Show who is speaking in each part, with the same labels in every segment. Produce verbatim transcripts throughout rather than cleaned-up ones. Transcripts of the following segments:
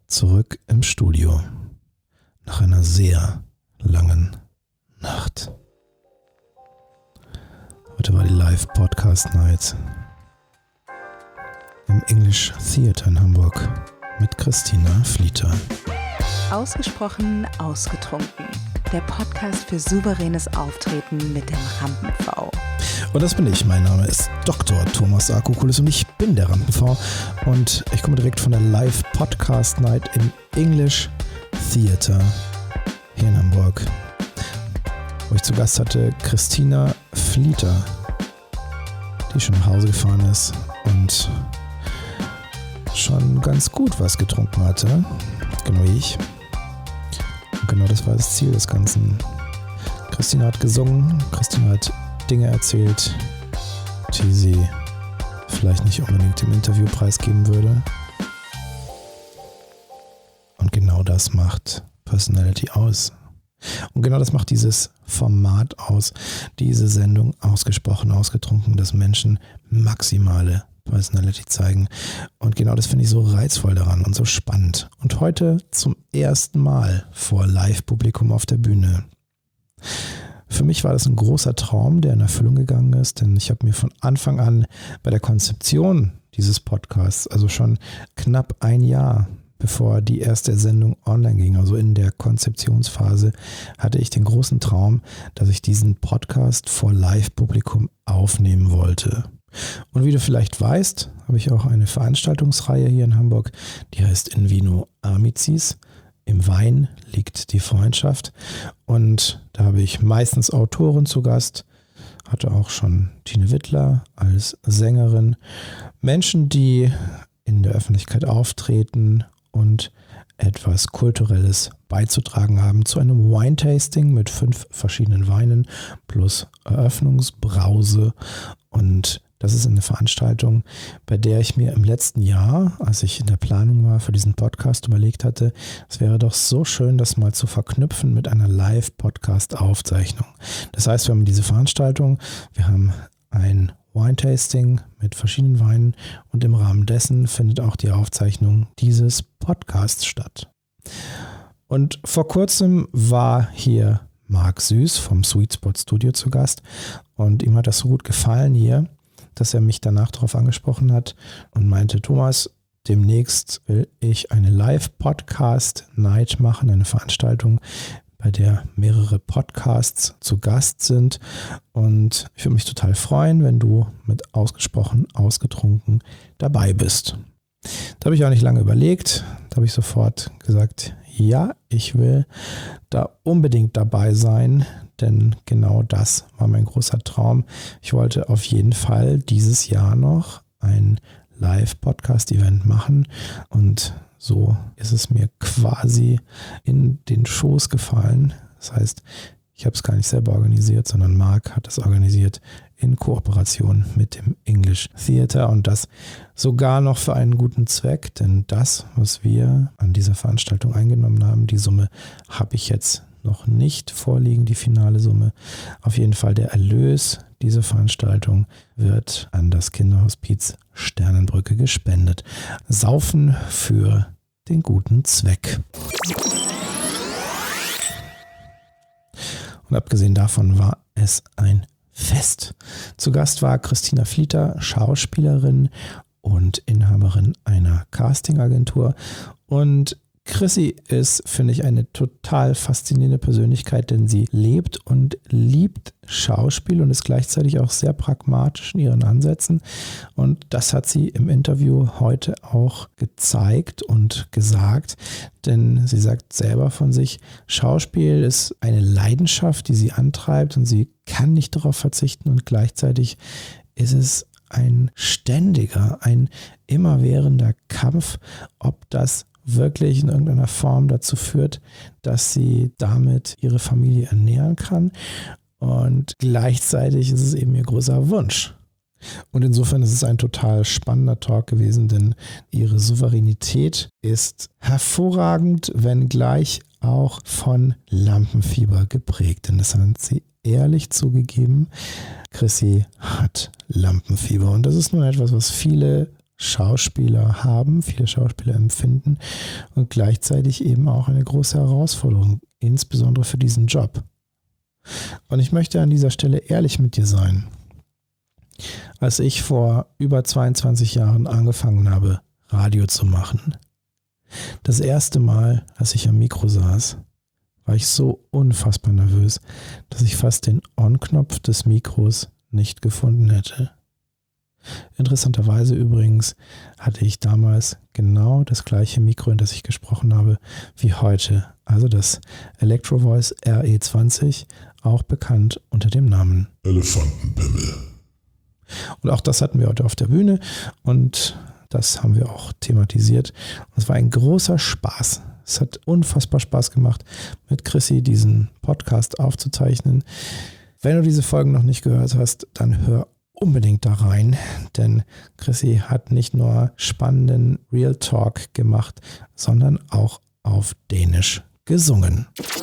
Speaker 1: zurück im Studio nach einer sehr langen Nacht. Heute war die Live-Podcast-Night im English Theater in Hamburg mit Christina Flieter.
Speaker 2: Ausgesprochen ausgetrunken. Der Podcast für souveränes Auftreten mit dem Rampen-V.
Speaker 1: Und das bin ich. Mein Name ist Doktor Thomas Akokulis und ich bin der Rampen-V. Und ich komme direkt von der Live-Podcast-Night im English Theater hier in Hamburg, wo ich zu Gast hatte Christina Flieter, die schon nach Hause gefahren ist und schon ganz gut was getrunken hatte, genau wie ich. Und genau das war das Ziel des Ganzen. Christina hat gesungen, Christina hat Dinge erzählt, die sie vielleicht nicht unbedingt im Interview preisgeben würde. Und genau das macht Personality aus. Und genau das macht dieses Format aus, diese Sendung ausgesprochen, ausgetrunken, dass Menschen maximale Personality zeigen. Und genau das finde ich so reizvoll daran und so spannend. Und heute zum ersten Mal vor Live-Publikum auf der Bühne. Für mich war das ein großer Traum, der in Erfüllung gegangen ist, denn ich habe mir von Anfang an bei der Konzeption dieses Podcasts, also schon knapp ein Jahr bevor die erste Sendung online ging, also in der Konzeptionsphase, hatte ich den großen Traum, dass ich diesen Podcast vor Live-Publikum aufnehmen wollte. Und wie du vielleicht weißt, habe ich auch eine Veranstaltungsreihe hier in Hamburg, die heißt In Vino Amicis. Im Wein liegt die Freundschaft. Und da habe ich meistens Autoren zu Gast, hatte auch schon Tine Wittler als Sängerin, Menschen, die in der Öffentlichkeit auftreten und etwas Kulturelles beizutragen haben zu einem Wine-Tasting mit fünf verschiedenen Weinen plus Eröffnungsbrause. Und das ist eine Veranstaltung, bei der ich mir im letzten Jahr, als ich in der Planung war für diesen Podcast, überlegt hatte, es wäre doch so schön, das mal zu verknüpfen mit einer Live-Podcast-Aufzeichnung. Das heißt, wir haben diese Veranstaltung, wir haben ein Wine-Tasting mit verschiedenen Weinen und im Rahmen dessen findet auch die Aufzeichnung dieses Podcasts statt. Und vor kurzem war hier Marc Süß vom Sweet Spot Studio zu Gast und ihm hat das so gut gefallen hier, dass er mich danach darauf angesprochen hat und meinte, Thomas, demnächst will ich eine Live-Podcast-Night machen, eine Veranstaltung, bei der mehrere Podcasts zu Gast sind. Und ich würde mich total freuen, wenn du mit ausgesprochen, ausgetrunken dabei bist. Da habe ich auch nicht lange überlegt. Da habe ich sofort gesagt, ja, ich will da unbedingt dabei sein, denn genau das war mein großer Traum. Ich wollte auf jeden Fall dieses Jahr noch ein Live-Podcast-Event machen und so ist es mir quasi in den Schoß gefallen. Das heißt, ich habe es gar nicht selber organisiert, sondern Marc hat es organisiert in Kooperation mit dem English Theater und das sogar noch für einen guten Zweck, denn das, was wir an dieser Veranstaltung eingenommen haben, die Summe habe ich jetzt noch nicht vorliegen, die finale Summe. Auf jeden Fall der Erlös dieser Veranstaltung wird an das Kinderhospiz Sternenbrücke gespendet. Saufen für den guten Zweck. Und abgesehen davon war es ein Fest. Zu Gast war Christina Flieter, Schauspielerin und Inhaberin einer Castingagentur. Und Chrissy ist, finde ich, eine total faszinierende Persönlichkeit, denn sie lebt und liebt Schauspiel und ist gleichzeitig auch sehr pragmatisch in ihren Ansätzen. Und das hat sie im Interview heute auch gezeigt und gesagt, denn sie sagt selber von sich, Schauspiel ist eine Leidenschaft, die sie antreibt und sie kann nicht darauf verzichten und gleichzeitig ist es ein ständiger, ein immerwährender Kampf, ob das wirklich in irgendeiner Form dazu führt, dass sie damit ihre Familie ernähren kann. Und gleichzeitig ist es eben ihr großer Wunsch. Und insofern ist es ein total spannender Talk gewesen, denn ihre Souveränität ist hervorragend, wenngleich auch von Lampenfieber geprägt. Denn das hat sie ehrlich zugegeben. Chrissy hat Lampenfieber. Und das ist nun etwas, was viele Schauspieler haben, viele Schauspieler empfinden und gleichzeitig eben auch eine große Herausforderung, insbesondere für diesen Job. Und ich möchte an dieser Stelle ehrlich mit dir sein. Als ich vor über zweiundzwanzig Jahren angefangen habe, Radio zu machen, das erste Mal, als ich am Mikro saß, war ich so unfassbar nervös, dass ich fast den On-Knopf des Mikros nicht gefunden hätte. Interessanterweise übrigens hatte ich damals genau das gleiche Mikro, in das ich gesprochen habe, wie heute. Also das Electro Voice R E zwanzig, auch bekannt unter dem Namen
Speaker 3: Elefantenpimmel.
Speaker 1: Und auch das hatten wir heute auf der Bühne und das haben wir auch thematisiert. Und es war ein großer Spaß. Es hat unfassbar Spaß gemacht, mit Chrissy diesen Podcast aufzuzeichnen. Wenn du diese Folgen noch nicht gehört hast, dann hör unbedingt da rein, denn Chrissy hat nicht nur spannenden Real Talk gemacht, sondern auch auf Dänisch gesungen.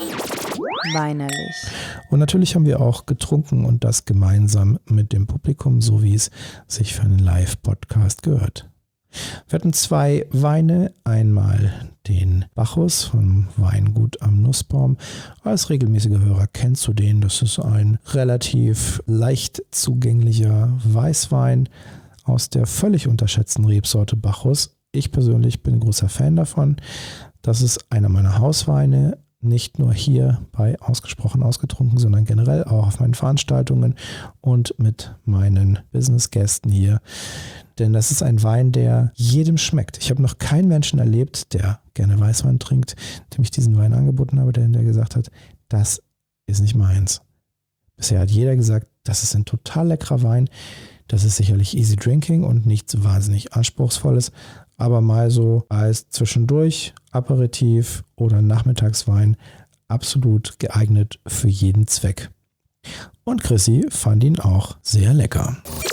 Speaker 2: Weinerlich.
Speaker 1: Und natürlich haben wir auch getrunken und das gemeinsam mit dem Publikum, so wie es sich für einen Live-Podcast gehört. Wir hatten zwei Weine, einmal den Bacchus vom Weingut am Nussbaum. Als regelmäßiger Hörer kennst du den, das ist ein relativ leicht zugänglicher Weißwein aus der völlig unterschätzten Rebsorte Bacchus. Ich persönlich bin ein großer Fan davon. Das ist einer meiner Hausweine, nicht nur hier bei Ausgesprochen Ausgetrunken, sondern generell auch auf meinen Veranstaltungen und mit meinen Business-Gästen hier. Denn das ist ein Wein, der jedem schmeckt. Ich habe noch keinen Menschen erlebt, der gerne Weißwein trinkt, dem ich diesen Wein angeboten habe, der, der gesagt hat, das ist nicht meins. Bisher hat jeder gesagt, das ist ein total leckerer Wein. Das ist sicherlich easy drinking und nichts wahnsinnig Anspruchsvolles, aber mal so als zwischendurch Aperitif oder Nachmittagswein absolut geeignet für jeden Zweck. Und Chrissy fand ihn auch sehr lecker.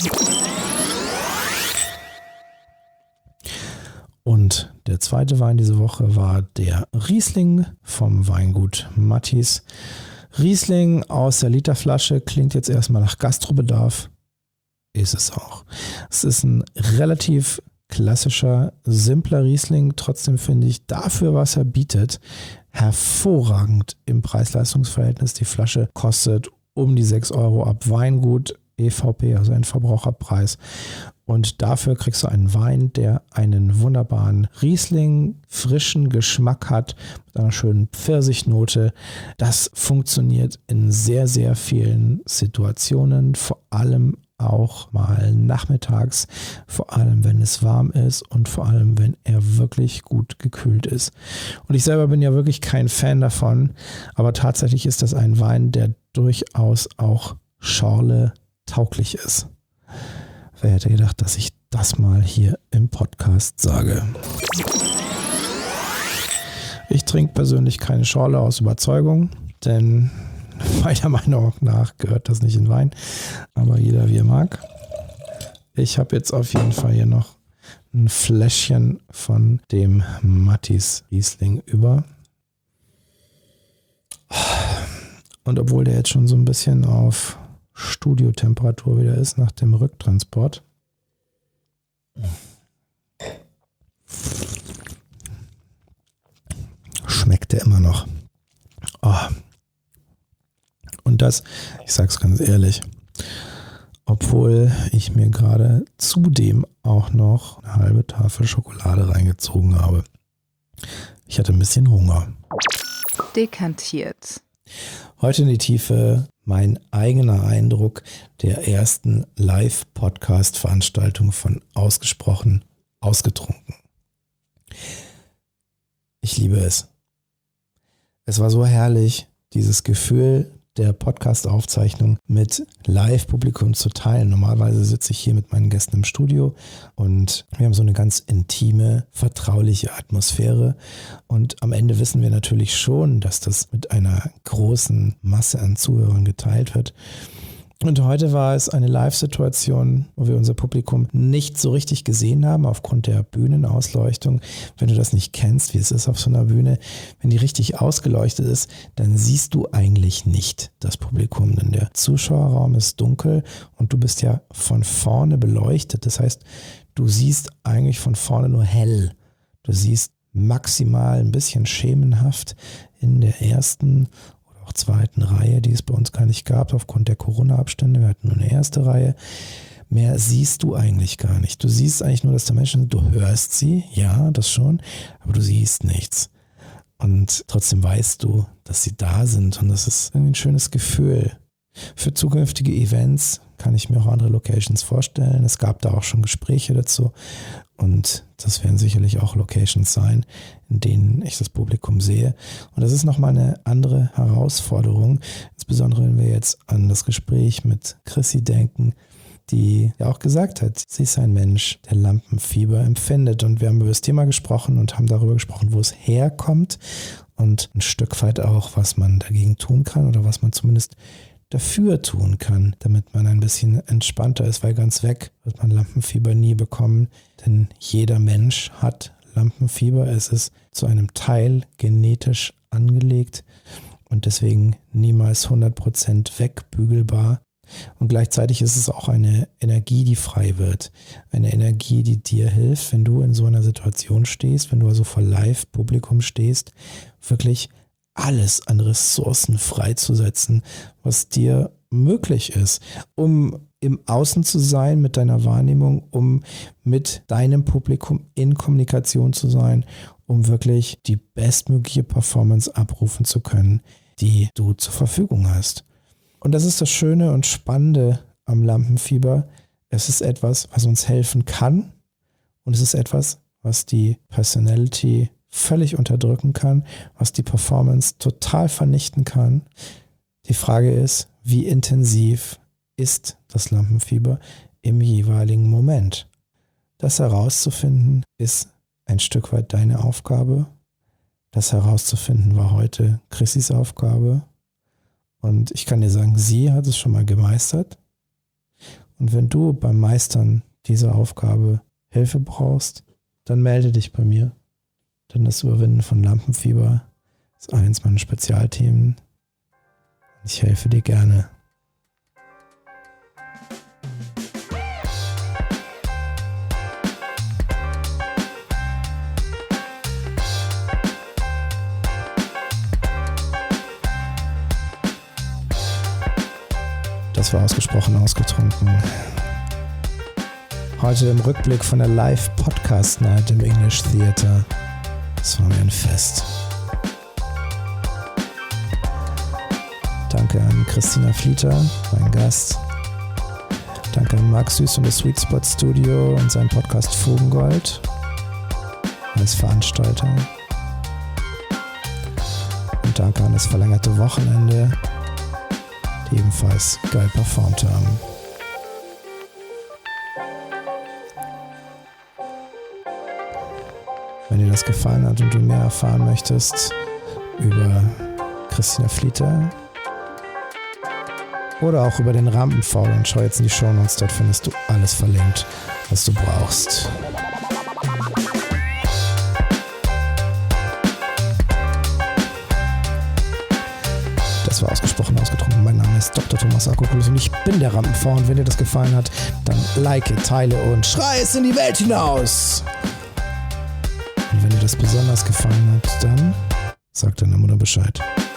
Speaker 1: Und der zweite Wein diese Woche war der Riesling vom Weingut Mattis. Riesling aus der Literflasche klingt jetzt erstmal nach Gastrobedarf. Ist es auch. Es ist ein relativ klassischer, simpler Riesling. Trotzdem finde ich dafür, was er bietet, hervorragend im Preis-Leistungs-Verhältnis. Die Flasche kostet um die sechs Euro ab Weingut E V P, also ein Verbraucherpreis. Und dafür kriegst du einen Wein, der einen wunderbaren Riesling, frischen Geschmack hat, mit einer schönen Pfirsichnote. Das funktioniert in sehr, sehr vielen Situationen, vor allem auch mal nachmittags, vor allem wenn es warm ist und vor allem wenn er wirklich gut gekühlt ist. Und ich selber bin ja wirklich kein Fan davon, aber tatsächlich ist das ein Wein, der durchaus auch Schorle tauglich ist. Wer hätte gedacht, dass ich das mal hier im Podcast sage? Ich trinke persönlich keine Schorle aus Überzeugung, denn meiner Meinung nach gehört das nicht in Wein, aber jeder wie er mag. Ich habe jetzt auf jeden Fall hier noch ein Fläschchen von dem Mattis Riesling über. Und obwohl der jetzt schon so ein bisschen auf Studiotemperatur wieder ist nach dem Rücktransport, schmeckt der immer noch. Oh. Und das, ich sag's ganz ehrlich, obwohl ich mir gerade zudem auch noch eine halbe Tafel Schokolade reingezogen habe. Ich hatte ein bisschen Hunger.
Speaker 2: Dekantiert.
Speaker 1: Heute in die Tiefe mein eigener Eindruck der ersten Live-Podcast-Veranstaltung von Ausgesprochen Ausgetrunken. Ich liebe es. Es war so herrlich, dieses Gefühl der Podcast-Aufzeichnung mit Live-Publikum zu teilen. Normalerweise sitze ich hier mit meinen Gästen im Studio und wir haben so eine ganz intime, vertrauliche Atmosphäre. Und am Ende wissen wir natürlich schon, dass das mit einer großen Masse an Zuhörern geteilt wird. Und heute war es eine Live-Situation, wo wir unser Publikum nicht so richtig gesehen haben aufgrund der Bühnenausleuchtung. Wenn du das nicht kennst, wie es ist auf so einer Bühne, wenn die richtig ausgeleuchtet ist, dann siehst du eigentlich nicht das Publikum, denn der Zuschauerraum ist dunkel und du bist ja von vorne beleuchtet. Das heißt, Du siehst eigentlich von vorne nur hell. Du siehst maximal ein bisschen schemenhaft in der ersten oder auch zweiten Reihe, die es bei uns gar nicht gab, aufgrund der Corona-Abstände. Wir hatten nur eine erste Reihe. Mehr siehst du eigentlich gar nicht. Du siehst eigentlich nur, dass da Menschen sind. Du hörst sie, ja, das schon, aber du siehst nichts. Und trotzdem weißt du, dass sie da sind und das ist irgendwie ein schönes Gefühl. Für zukünftige Events kann ich mir auch andere Locations vorstellen. Es gab da auch schon Gespräche dazu und das werden sicherlich auch Locations sein, in denen ich das Publikum sehe. Und das ist nochmal eine andere Herausforderung, insbesondere wenn wir jetzt an das Gespräch mit Chrissy denken, die ja auch gesagt hat, sie ist ein Mensch, der Lampenfieber empfindet. Und wir haben über das Thema gesprochen und haben darüber gesprochen, wo es herkommt und ein Stück weit auch, was man dagegen tun kann oder was man zumindest dafür tun kann, damit man ein bisschen entspannter ist, weil ganz weg wird man Lampenfieber nie bekommen, denn jeder Mensch hat Lampenfieber. Es ist zu einem Teil genetisch angelegt und deswegen niemals hundert Prozent wegbügelbar. Und gleichzeitig ist es auch eine Energie, die frei wird. Eine Energie, die dir hilft, wenn du in so einer Situation stehst, wenn du also vor Live-Publikum stehst, wirklich alles an Ressourcen freizusetzen, was dir möglich ist, um im Außen zu sein mit deiner Wahrnehmung, um mit deinem Publikum in Kommunikation zu sein, um wirklich die bestmögliche Performance abrufen zu können, die du zur Verfügung hast. Und das ist das Schöne und Spannende am Lampenfieber. Es ist etwas, was uns helfen kann und es ist etwas, was die Personality völlig unterdrücken kann, was die Performance total vernichten kann. Die Frage ist, wie intensiv ist das Lampenfieber im jeweiligen Moment? Das herauszufinden ist ein Stück weit deine Aufgabe. Das herauszufinden war heute Chrissys Aufgabe. Und ich kann dir sagen, sie hat es schon mal gemeistert. Und wenn du beim Meistern dieser Aufgabe Hilfe brauchst, dann melde dich bei mir. Denn das Überwinden von Lampenfieber ist eins meiner Spezialthemen. Ich helfe dir gerne. Das war ausgesprochen ausgetrunken. Heute im Rückblick von der Live-Podcast-Night im English Theater. Das war mir ein Fest. Danke an Christina Flieter, mein Gast. Danke an Marc Süß und das Sweet Spot Studio und seinen Podcast Fugengold als Veranstalter. Und danke an das verlängerte Wochenende, die ebenfalls geil performt haben. Wenn dir das gefallen hat und du mehr erfahren möchtest über Christina Flieter oder auch über den Rampenfaul, dann schau jetzt in die Shownotes, dort findest du alles verlinkt, was du brauchst. Das war ausgesprochen ausgetrunken. Mein Name ist Doktor Thomas Akokulus und ich bin der Rampenfaul. Und wenn dir das gefallen hat, dann like, teile und schrei es in die Welt hinaus. Und wenn dir das besonders gefallen hat, dann sag deiner Mutter Bescheid.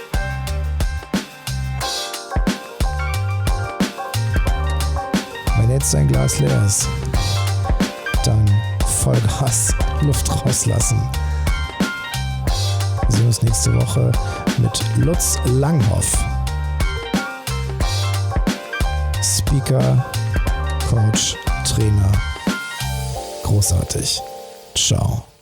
Speaker 1: Wenn jetzt dein Glas leer ist, dann Vollgas, Luft rauslassen. Wir sehen uns nächste Woche mit Lutz Langhoff. Speaker, Coach, Trainer. Großartig. Ciao.